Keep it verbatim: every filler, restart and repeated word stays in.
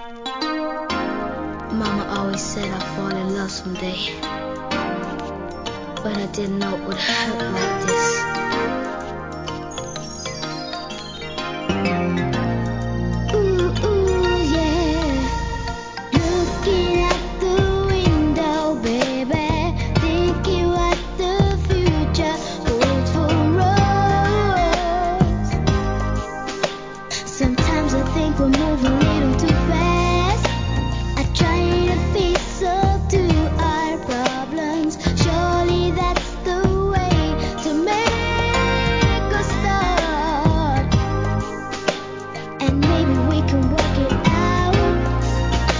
Mama always said I'd fall in love someday, but I didn't know it would hurt like this.